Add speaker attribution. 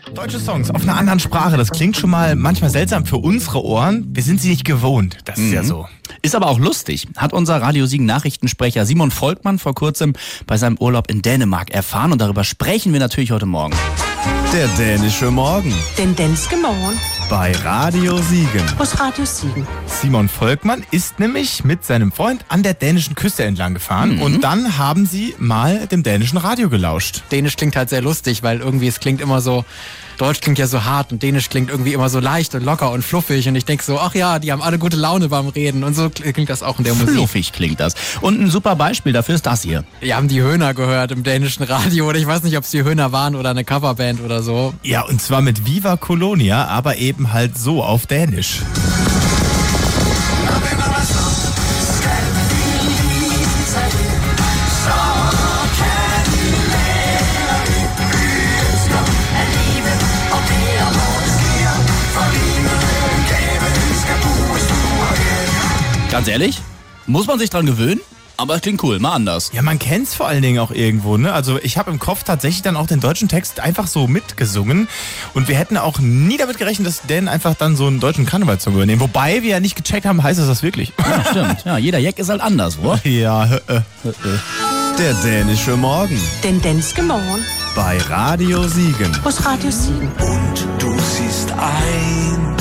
Speaker 1: Deutsche Songs auf einer anderen Sprache, das klingt schon mal manchmal seltsam für unsere Ohren. Wir sind sie nicht gewohnt, das ist ja so.
Speaker 2: Ist aber auch lustig, hat unser Radio Siegen Nachrichtensprecher Simon Volkmann vor kurzem bei seinem Urlaub in Dänemark erfahren und darüber sprechen wir natürlich heute Morgen.
Speaker 3: Der dänische Morgen
Speaker 4: Den danske morgen
Speaker 3: bei Radio Siegen.
Speaker 4: hos Radio Siegen.
Speaker 1: Simon Volkmann ist nämlich mit seinem Freund an der dänischen Küste entlang gefahren und dann haben sie mal dem dänischen Radio gelauscht.
Speaker 5: Dänisch klingt halt sehr lustig, weil irgendwie es klingt immer so, Deutsch klingt ja so hart und Dänisch klingt irgendwie immer so leicht und locker und fluffig und ich denke so, ach ja, die haben alle gute Laune beim Reden und so klingt das auch in der Musik.
Speaker 2: Fluffig klingt das. Und ein super Beispiel dafür ist das hier.
Speaker 5: Wir haben die Höhner gehört im dänischen Radio oder ich weiß nicht, ob es die Höhner waren oder eine Coverband oder so.
Speaker 1: Ja, und zwar mit Viva Colonia, aber eben halt so auf Dänisch.
Speaker 2: Ganz ehrlich, muss man sich dran gewöhnen? Aber es klingt cool, mal anders.
Speaker 1: Ja, man kennt's vor allen Dingen auch irgendwo, ne? Also ich habe im Kopf tatsächlich dann auch den deutschen Text einfach so mitgesungen und wir hätten auch nie damit gerechnet, dass Dan einfach dann so einen deutschen Karnevalssong übernehmen. Wobei wir ja nicht gecheckt haben, heißt das wirklich?
Speaker 2: Ja, stimmt. Ja, jeder Jack ist halt anders, wo?
Speaker 1: Ja,
Speaker 3: Der dänische Morgen
Speaker 4: Den danske morgen
Speaker 3: bei Radio Siegen.
Speaker 4: hos Radio Siegen.
Speaker 6: Und du siehst ein